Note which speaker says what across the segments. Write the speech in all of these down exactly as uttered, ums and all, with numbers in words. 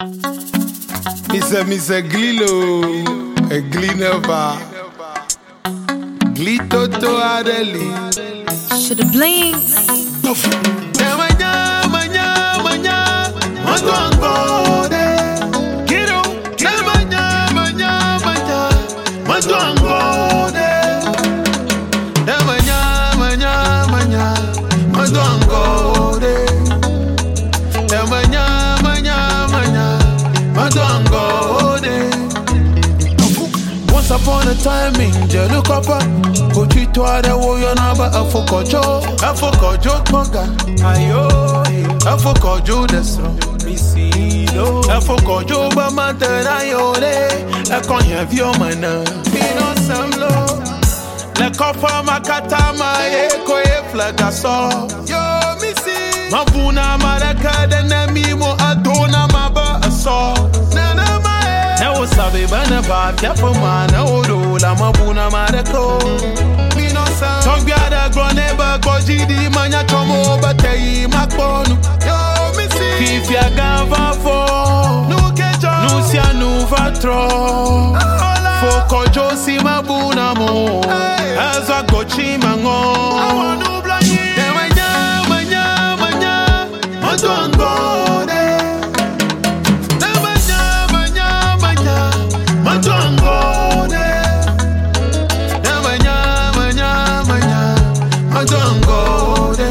Speaker 1: Mister Mister Glilo, a Glineva, Glitoto Adeli.
Speaker 2: Shoulda blinked.
Speaker 1: Manya, manya, manya, Matwangode. Kiro, manya, manya, manya, Matwangode. Manya, manya, manya, Matwangode. Manya, manya, manya, Matwangode. Once upon a time in Jelukapa, Kuchitwa de Woyo Naba Afokojo, Afokojo Koga, Ayo, Afokojo Desro, Missilo, Afokojo Bamatera Yore, a conya vio mana, Pino Samlo, La Copa Makatama, Eko Flagaso, Yo Missi, Mabuna Maraka, the Namimo Adona Maba Aso, Nana Mae, Now Sabi Banaba, Yapamana, Odo, Lamabuna Marako. Togbada groneba gojidi manya chomo batei makbonu. Yo misi If ya gava fo Nu kejo Nu sia nu vatro Foko josi mabuna mo Azwa gochi mango Awanu blanyi Manya manya manya Matwangode Manya manya manya Matwangode Matwangode,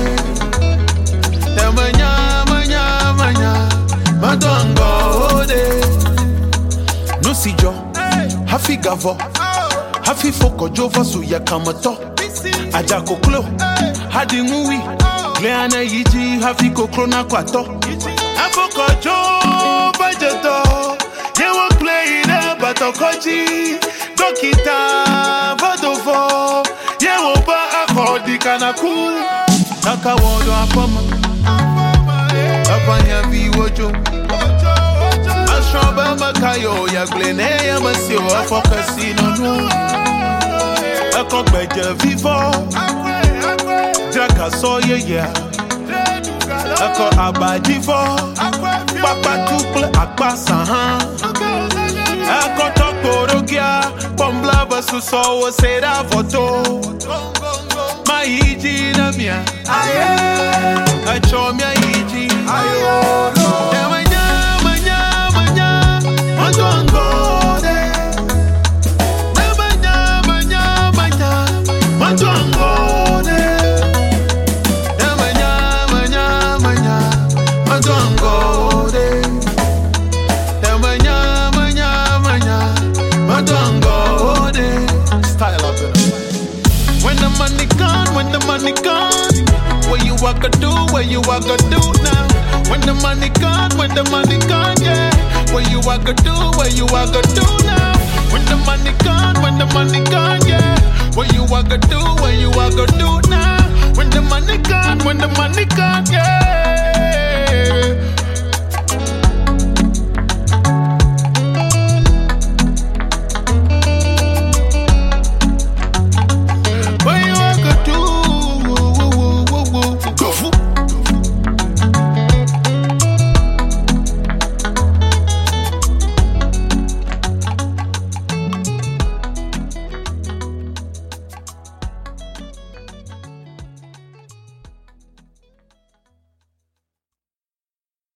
Speaker 1: manya, manya, manya, Matwangode. No sijo, hafi gavo, hafi foko jova suya kamato. Ajako klo, hadi ngui, gleana yiji hafi kokrona kwato. Afoko jova jeto, yewa play ina bato koji, dokita vodofo, yewa ba. Di kanaku Naka wodo apama Apanya viwojo Ashraba makayo ya glene ya masio Afokasi nono Akokbeje vivo Jaka soye ya Ako abadivo Papa tukle akbasa Ako tokorogia Pombla basu sowo seda voto Maiji na mia, aye, achomia iji, ayo, no. Manya, manya, manya, Matwangode. Manya, manya, manya, Matwangode. Manya, manya, manya, Matwangode. Manya, manya, manya, Matwangode. Style up it. When the money gone, when the money gone, what you a gonna do, what you a gonna do now? When the money gone, when the money gone, yeah, what you a gonna do, what you a gonna do now? When the money gone, when the money gone, yeah, what you a gonna do, what you a gonna do now? When the money gone, when the money gone, yeah.